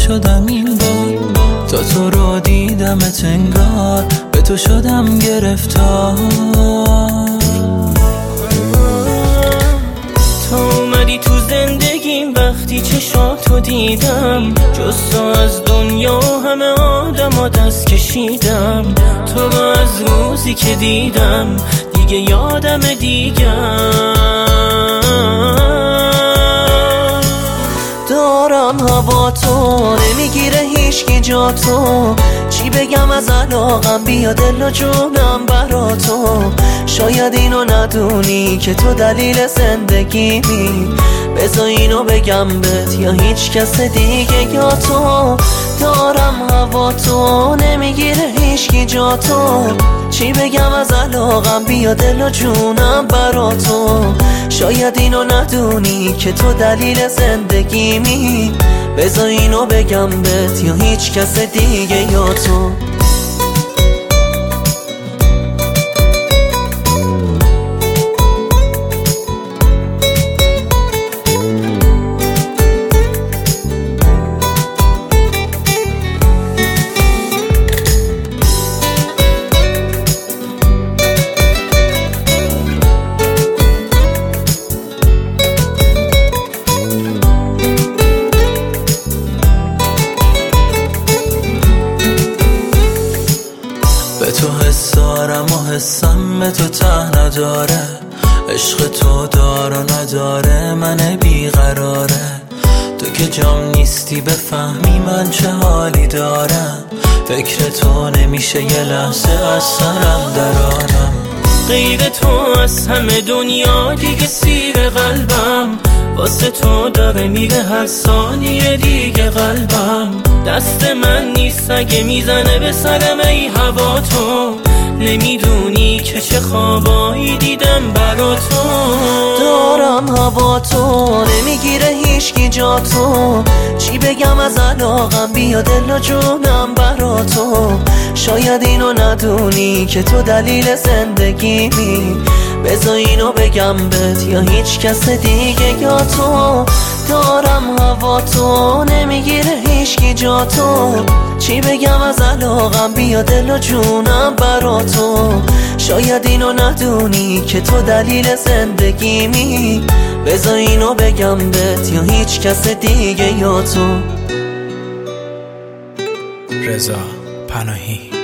شدم این بار، تا تو رو دیدمت انگار به تو شدم گرفتار. تا اومدی تو زندگیم وقتی چشاتو دیدم، جز تو از دنیا همه آدم دست کشیدم. تو رو از روزی که دیدم دیگه یادم دارم هوا تو، نمیگیره هیچکی جا تو. چی بگم از علاقم، بیا دل و جونم برا تو. شاید اینو ندونی که تو دلیل زندگیمی، بذار اینو بگم بهت یا هیچ کس دیگه یا تو. دارم هوا تو، نمیگیره هیچکی جا تو. چی بگم از علاقم، بیا دل و جونم برا تو. شاید اینو ندونی که تو دلیل زندگیمی، بذار اینو بگم بهت یا هیچ کس دیگه یا تو. به تو حس دارم و حسم به تو ته نداره. عشق تو دار و نداره من بیقراره. تو که جام نیستی بفهمی من چه حالی دارم. فکر تو نمیشه یه لحظه از سرم درارم. غیر تو از همه دنیا دیگه سیر قلبم، واسه تو داره میره هر ثانیه دیگه قلبم. دست من نیست اگه میزنه به سرم ای هوا تو. نمیدونی که چه خوابایی دیدم برا تو. دارم هوا تو، نمیگیره هیچکی جا تو. چی بگم از علاقم، بیا دل و جونم برا تو. شاید اینو ندونی که تو دلیل زندگیمی، بذار اینو بگم بهت یا هیچ کس دیگه یا تو. دارم هوا تو، نمیگیره هیچکی جا تو. چی بگم از علاقم، بیا دل و جونم برا تو. شاید اینو ندونی که تو دلیل زندگیمی، بذار اینو بگم بهت یا هیچ کس دیگه یا تو. رضا پناهی.